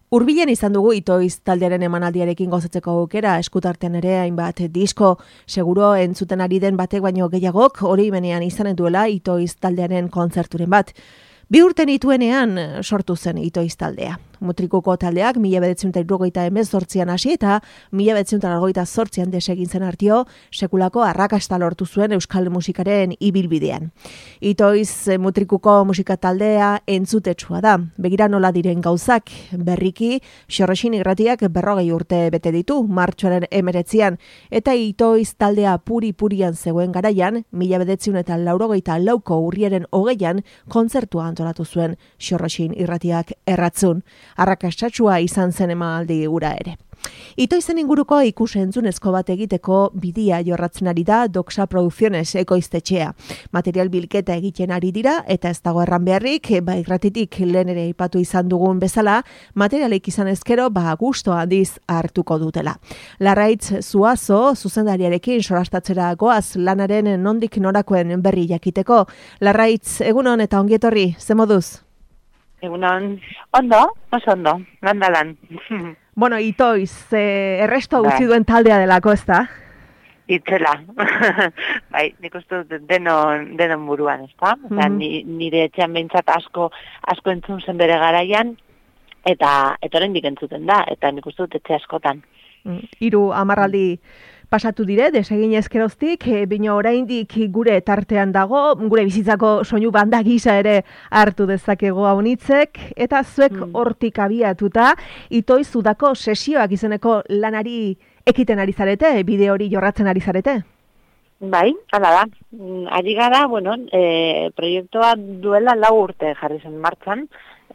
Hurbilen izan dugu Itoiz taldearen emanaldiarekin gozatzeko aukera, eskutartean ere hainbat disko, seguro entzuten ari den batek baino gehiagok hori benean izanen duela Itoiz taldearen kontzerturen bat. 2 urte nituenean sortu zen Itoiz taldea. Mutrikuko taldeak 1978an hasi eta 1988an desegin zen artio sekulako arrakasta lortu zuen euskal musikaren ibilbidean. Itoiz mutrikuko musika taldea entzutetsua da. Begira nola diren gauzak, berriki Xorroxin irratiak 40 urte bete ditu martxoaren 19an eta Itoiz taldea puri-purian zegoen garaian 1984ko urriaren 20an kontzertua antolatu zuen Xorroxin irratiak erratzun. Arrakastatxua izan zen emanaldi gura ere. Itoizen inguruko ikus-entzunezko bat egiteko bidia jorratzen ari da Doxa Producciones ekoiztetxea. Material bilketa egiten ari dira eta ez dago erran beharrik, irratitik lehen ere aipatu izan dugun bezala, materialik izan ezkero gusto handiz hartuko dutela. Larraitz Zuazo, zuzendariarekin sorastatzera goaz lanaren nondik norakoen berri jakiteko. Larraitz, egunon eta ongietorri, ze moduz? Egunon, ondo, oso ondo, landalan. Bueno, Itoiz, erresto utzi duen taldea delako, ez da? Itzela. Bai, nik uste dut denon buruan, ez da? Nire etxean behintzat asko entzun zen bere garaian, eta oraindik entzuten da, eta nik uste dut etxe askotan. 3 amarraldi pasatu dire, desegin ezkeroztik, bino oraindik gure tartean dago, gure bizitzako soinu banda gisa ere hartu dezakego haunitzek, eta zuek hortik abiatuta, Itoiz udako sesioak izeneko lanari ekiten ari zarete, bideo hori jorratzen ari zarete? Bai, hala da. Ari gara, proiektua duela 4 urte jarri zen martxan,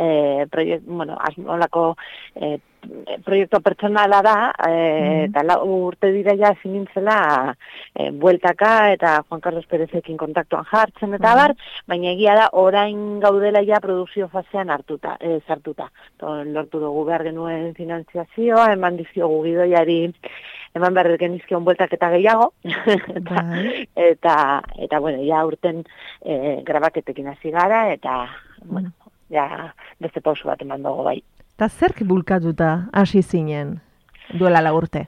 proiektu pertsonala da, eta 4 urte dira ja zinintzela bueltaka eta Juan Carlos Pérezekin kontaktuan jartzen eta baina egia da orain gaudela ja produkzio fasean sartuta. Lortu dugu behar genuen finanziazioa, eman dizkiogu gidoiari eman behar genizkion bueltak eta gehiago, eta bueno, ja urten grabaketekin hasi gara, eta ja beste pausu bat eman dugu bai. Eta zerk bulkatuta hasi zinen duela 4 urte?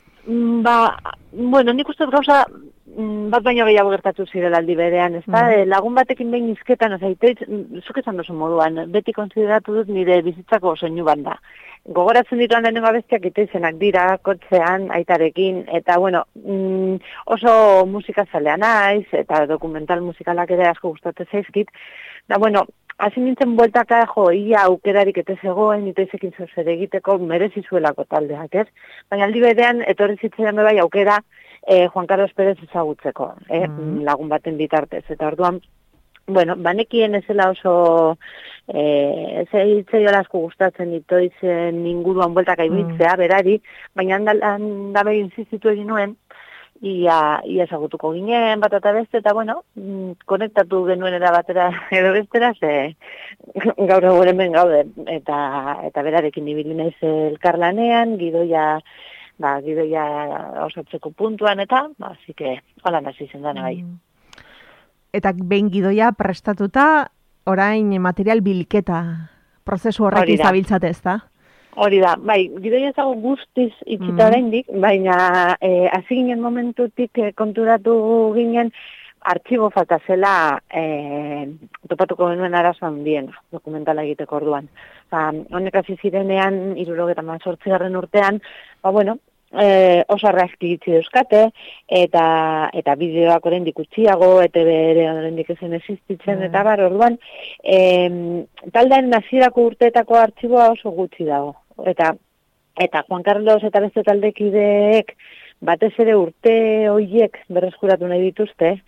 Nik uste gauza bat baino gehiago gertatu zirela aldi berean, ez da? Lagun batekin behin izketan, zuk esan dozu moduan, beti konsideratu dut nire bizitzako soinu banda. Gogoratzen dituan denengo abestiak Iteizenak dira, kotxean, aitarekin, eta oso musikazalea naiz, eta dokumental musikalak ere asko gustatzen zaizkit, hasi nintzen bueltaka ia aukerarik eta zegoen Iteizekin zer egiteko merezi zuelako taldeak, ez? Baina aldi berean etorri zitzaidan bai aukera Juan Carlos Pérez ezagutzeko, lagun baten bitartez, eta orduan banekien ezela oso hitzaiola asko gustatzen Itoizen inguruan bueltaka ibiltzea berari, baina handabe insistitu egin nuen, ia ezagutuko ginen bat eta beste, eta konektatu genuen batera edo bestera, gaur egun hemen gaude, eta berarekin ibili naiz elkarlanean, gidoia osatzeko puntuan, eta así que hola hasi zen dana bai. Eta behin gidoia prestatuta, orain material bilketa prozesu horrekin zabiltzate, ez da? Hori da, bai, gidoia ezago guztiz itxita oraindik, baina hasi ginen momentutik konturatu ginen artxibo falta zela topatuko genuen arazo handiena dokumentala egiteko orduan. Honek hasi zirenean 78. urtean, oso arrazki itxi euskate, eta bideoak oraindik utziago, eta bere oraindik ezen existitzen, eta orduan, taldearen hasierako urteetako artxiboa oso gutxi dago. Eta Juan Carlos eta beste taldekideek batez ere urte horiek berreskuratu nahi dituzte,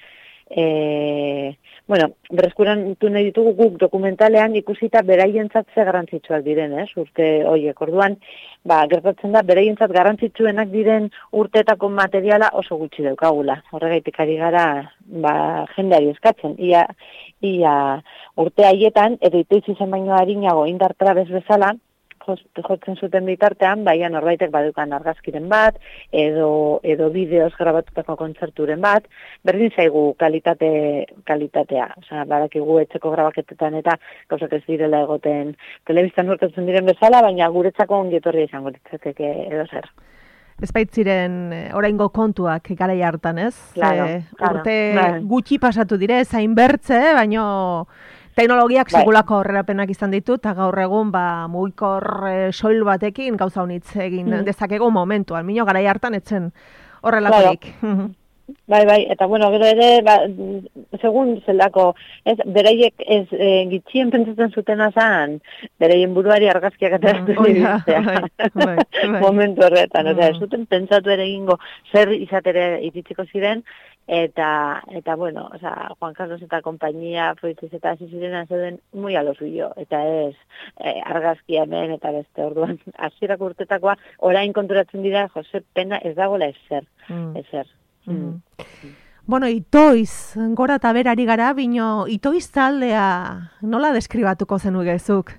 berreskuratu nahi ditugu guk dokumentalean ikusita beraientzat ze garrantzitsuak diren, urte horiek. Orduan, gertatzen da, beraientzat garrantzitsuenak diren urteetako materiala oso gutxi daukagula. Horregaitik ari gara jendeari eskatzen. Ia urte haietan, edo Iteiz izen baino arinago indar trabez bezala, jotzen zuten bitartean, baina norbaitek badukan argazkiren bat, edo bideoz grabatutako kontzerturen bat, berdin zaigu kalitatea. Osea, badakigu etxeko grabaketetan eta gauzak ez direla egoten telebistan urtetzen diren bezala, baina guretzako ongi etorria izango litzateke edo zer. Ez baitziren oraingo kontuak garai hartan, ez? Claro, urte gutxi pasatu dire, zain bertze, baino teknologiak segulako aurrerapenak izan ditu, eta gaur egun mugikor soil batekin gauza honitz egin dezakegu momentuan. Mino garai hartan etzen horrelakorik. Bai, eta bueno, gero ere, segun zelako, beraiek gitxien pentsatzen zuten azan, beraien buruari argazkiak ateratu dibitzea. Momentu horretan, ez zuten pentsatu ere egingo zer izatere iritziko ziren, eta bueno, Juan Carlos eta kompainia, proiektiz eta hasi ziren zeuden muy a lo suyo, eta ez argazkia hemen eta beste orduan. Hasierak urtetakoa, orain konturatzen dira, Jose, pena ez dagoela ezer. Bueno, Itoiz, gora eta berari gara, bino Itoiz taldea nola deskribatuko zenugezuk?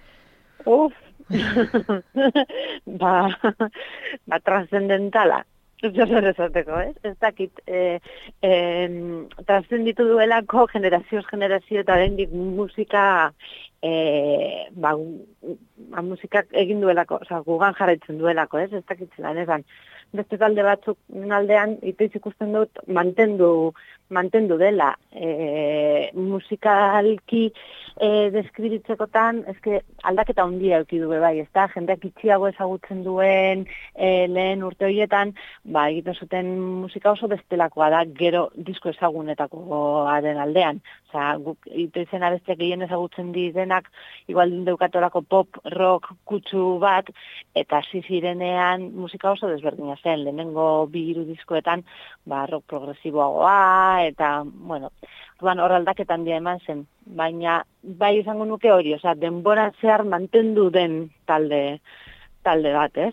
Trascendentala. Zer esateko, ez? Ez dakit, trascenditu duelako generazioz generazio eta dendik musika musikak egin duelako, gugan jarraitzen duelako, ez? Ez dakit zelan, ezan. Beste talde batzuk aldean, Itoiz ikusten dut, mantendu dela. Musikalki deskribitzekotan, aldaketa handia eduki du bai, ezta? Jendeak itxiago ezagutzen duen lehen urte horietan, egiten zuten musika oso bestelakoa da, gero disko ezagunetakoaren aldean. Guk Itoizen abestiak gehien ezagutzen direnak, igual deukatolako pop, rock, kutsu bat, eta hasi zirenean musika oso desberdina zen, lehenengo 2-3 diskoetan, rock progresiboagoa, eta, bueno, hor aldaketan dia eman zen, baina bai izango nuke hori, denbora zehar mantendu den talde bat, ez?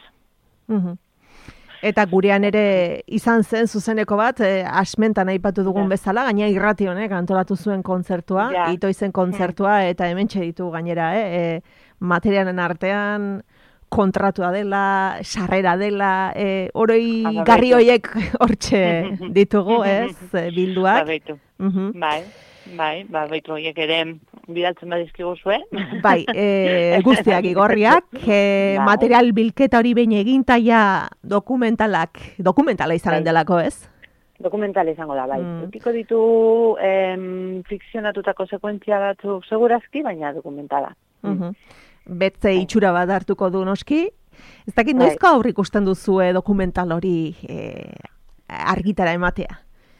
Eta gurean ere izan zen zuzeneko bat, asmentan aipatu dugun bezala, gaina irrati honek antolatu zuen kontzertua, Itoizen kontzertua, eta hementxe ditu gainera, materialen artean, kontratua dela, sarrera dela, oroi garri hoiek hortxe ditugu, ez, bilduak. Bai, baitu horiek ere bidaltzen badizkigu zuen. Bai, guztiak igorriak, material bilketa hori behin egintaia dokumentala izanen delako, ez? Dokumentala izango da, bai. Eukiko ditu fikzionatutako sekuentzia batzuk segurazki, baina dokumentala. Betze itxura bat hartuko du noski. Ez dakit noizko aurri ikusten duzue dokumental hori argitara ematea?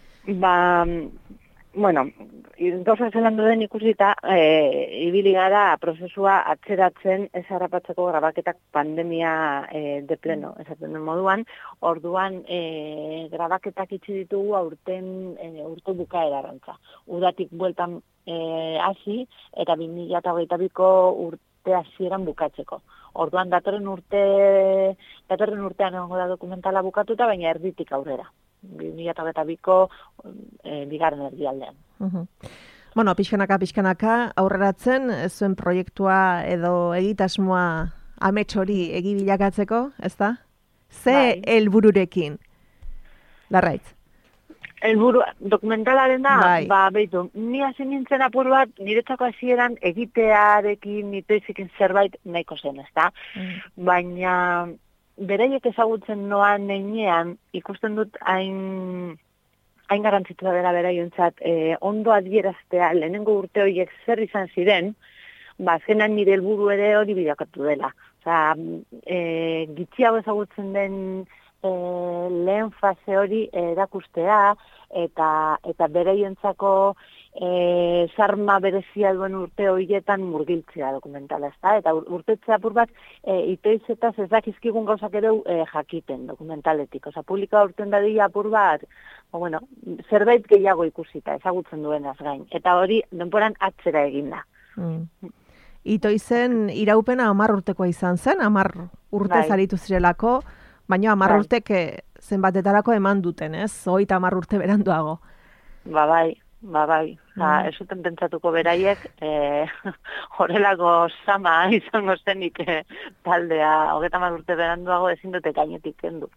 Bueno, gauza zelan duden ikusita, ibili gara prozesua atzeratzen ez harrapatzeko grabaketak pandemia de pleno, esaten den moduan, orduan grabaketak itxi ditugu urte bukaera arantza. Udatik bueltan hasi eta 2022ko urte hasieran bukatzeko. Orduan datorren urtean egongo da dokumentala bukatuta, baina erditik aurrera. 2022ko bigarren erdialdean. Bueno, pixkanaka aurreratzen, zuen proiektua edo egitasmoa amets hori egibilakatzeko, ez da? Ze helbururekin? Larraitz. Helburu dokumentalaren da, behitu, ni hasi nintzen apur bat, niretzako hasieran egitearekin, Itoizekin zerbait nahiko zen, ez da? Baina beraiek ezagutzen noan neinean, ikusten dut hain garrantzitsua dela beraientzat, ondo adieraztea lehenengo urte horiek zer izan ziren, azkenan nire helburu ere hori bilakatu dela. Gitxiago ezagutzen den lehen fase hori erakustea, eta beraientzako sarma berezia duen urte horietan murgiltzea dokumentala, ezta? Eta urtetze apur bat Itoizetaz ez dakizkigun gauzak ere jakiten dokumentaletik. Publikoa urten dadila apur bat, zerbait gehiago ikusita, ezagutzen duenaz gain. Eta hori denporan atzera eginda. Itoizen iraupena 10 urtekoa izan zen, 10 urte zaritu zirelako, baina 10 urtek zenbatetarako eman duten, ez? 30 urte beranduago. Bai. Ez zuten pentsatuko beraiek horrelako sama izango zenik taldea 30 urte beranduago ezin dute gainetik kendu.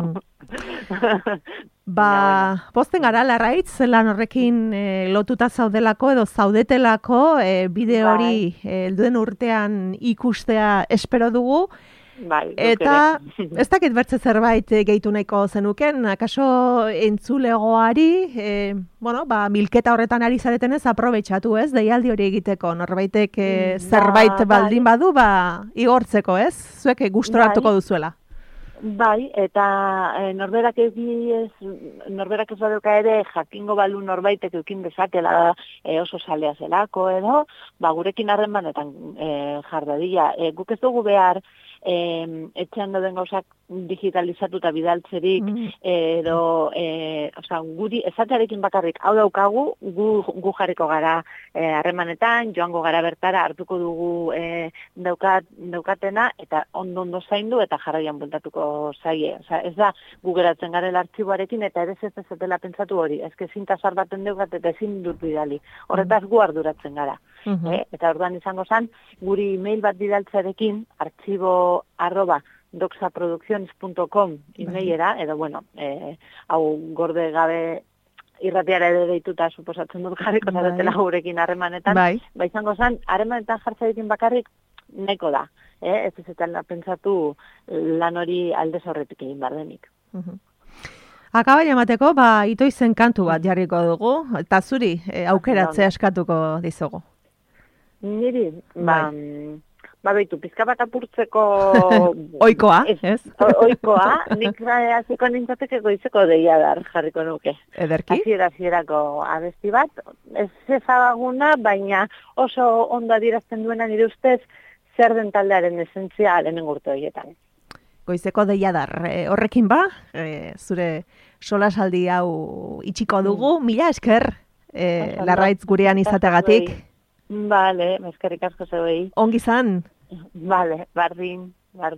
Pozten gara, Larraitz, lan horrekin lotuta zaudelako edo zaudetelako bideo hori helduen urtean ikustea espero dugu. Eta ez dakit bertze zerbait gehitu nahiko zenuken, akaso entzulegoari, milketa horretan ari zaretenez aprobetxatu, ez? Deialdi hori egiteko, norbaitek zerbait baldin badu, igortzeko, ez? Zuek gustoratuko duzuela. Bai, eta norberak ez badauka ere jakingo balu norbaitek eukin dezakela oso salea zelako edo, gurekin harremanetan jar dadila. Guk ez dugu behar etxean dauden gauzak digitalizatuta bidaltzerik edo guri esatearekin bakarrik hau daukagu, gu jarriko gara harremanetan, joango gara bertara hartuko dugu daukatena eta ondo zaindu eta jarraian bueltatuko zaie. Ez da gu geratzen garela artxiboarekin eta ere ez dela pentsatu hori. Ez que zintasar baten deugat eta ezin dut bidali. Horretaz gu arduratzen gara. Eta orduan izango zen, guri email bat bidaltzarekin archivo@doxaproducciones.com emailera, edo hau gorde gabe irratiara ere deituta suposatzen dut jarriko zaretela gurekin harremanetan, izango zen, harremanetan jartzarekin bakarrik nahiko da. Ez ezetan pentsatu lan hori aldez horretik egin behar denik. Akabai emateko, itoizen kantu bat jarriko dugu, eta zuri aukeratzea eskatuko dizugu. Niri, baitu, pizka bat apurtzeko... Oikoa, ez? Oikoa, nik hasiko nintzateke goizeko deiadar jarriko nuke. Ederki? Hasierako abesti bat, ez ezaguna, baina oso ondo adierazten duena nire ustez, zer den taldearen esentzia lehenengo urte horietan. Goizeko deiadar, horrekin zure solasaldi hau itxiko dugu, mila esker, Larraitz gurean izateagatik. Bale, eskerrik asko zeuei. Ongi zan? Bale, bardin.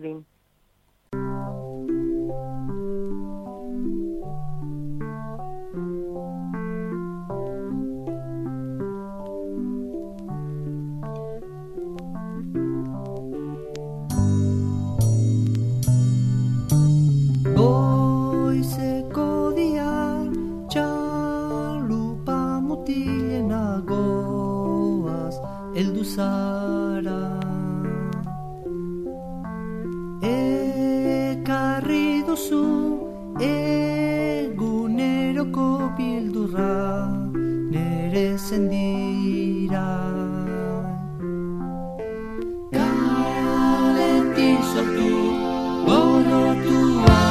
Goizeko dia txalupa mutilenagoaz eldu zara. Ekarri duzu eguneroko bildurra nere zendira. Kaletik sortu gorrotua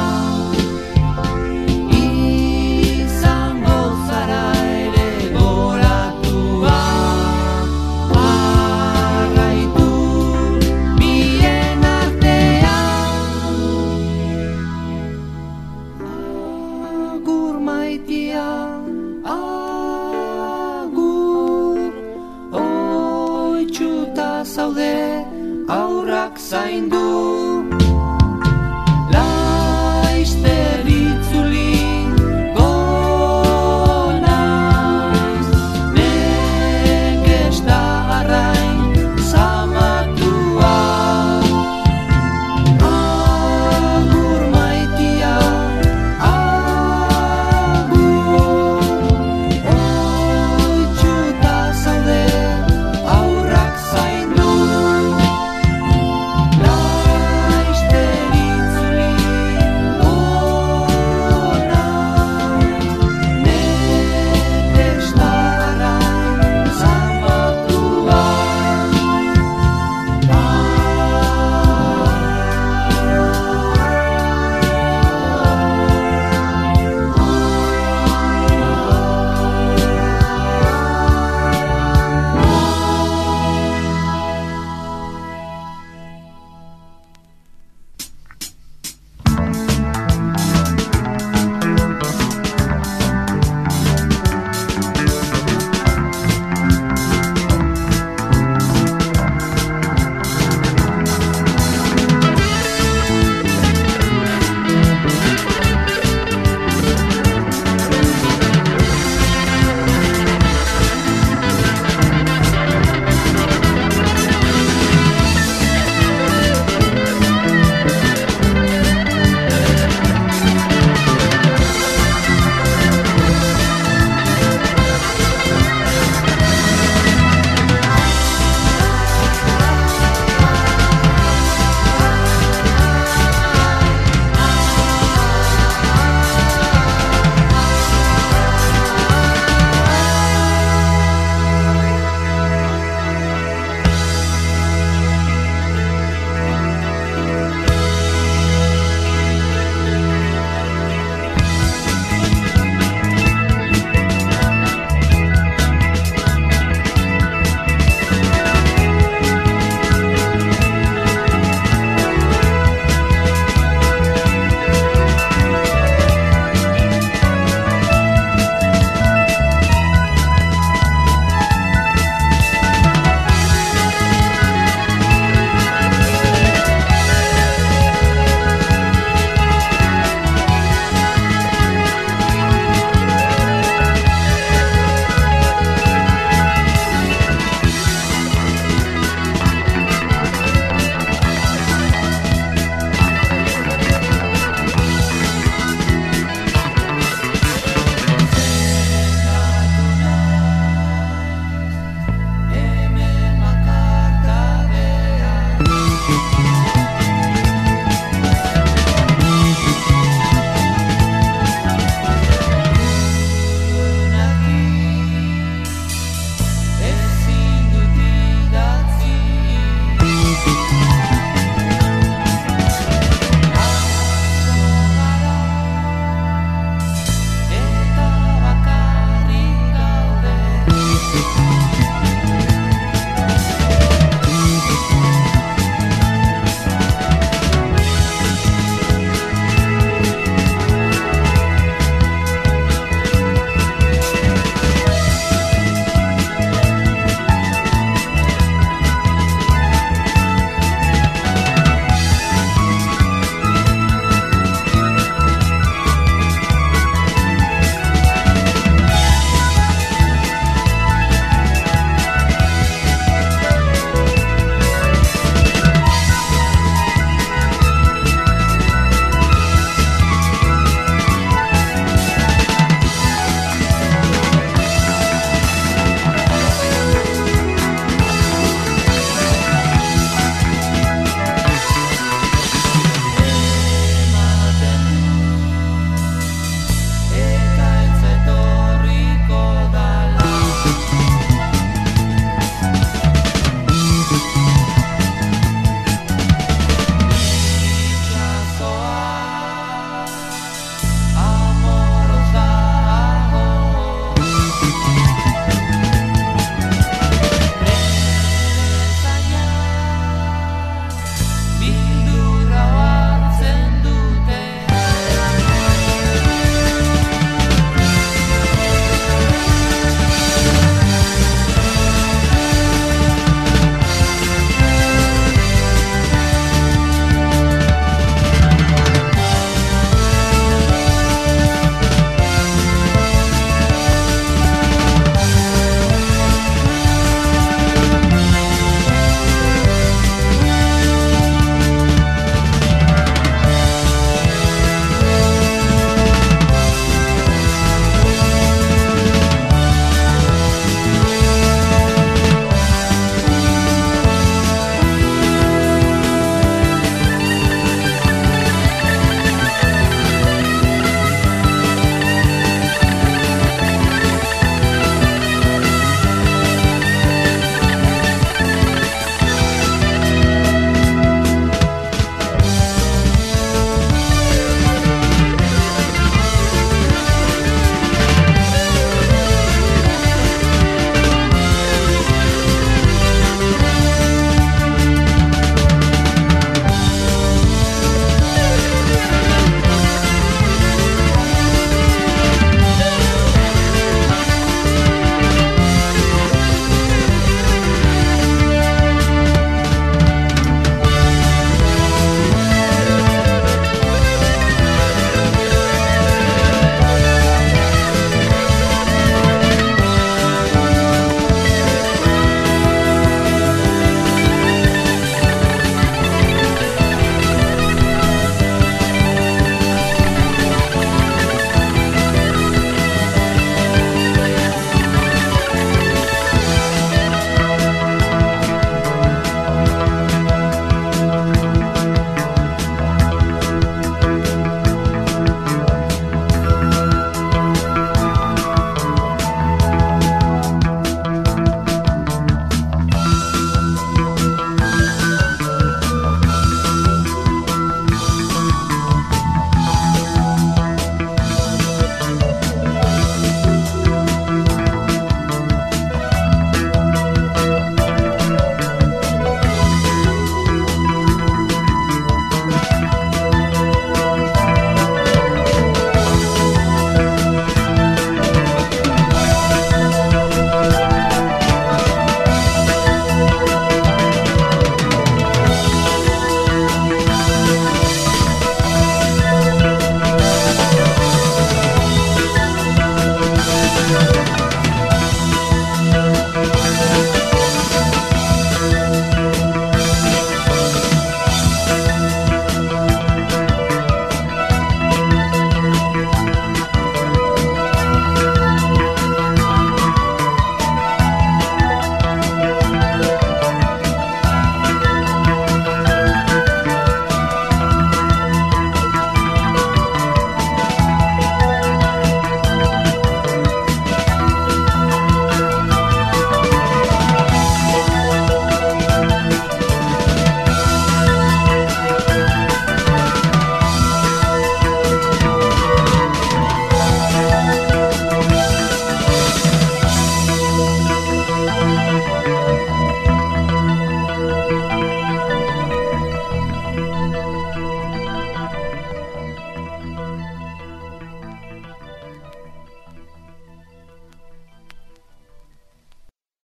izango zara ere goratua. Arraitu bien artean agur maitia, agur oitxuta zaude aurrak zaindu.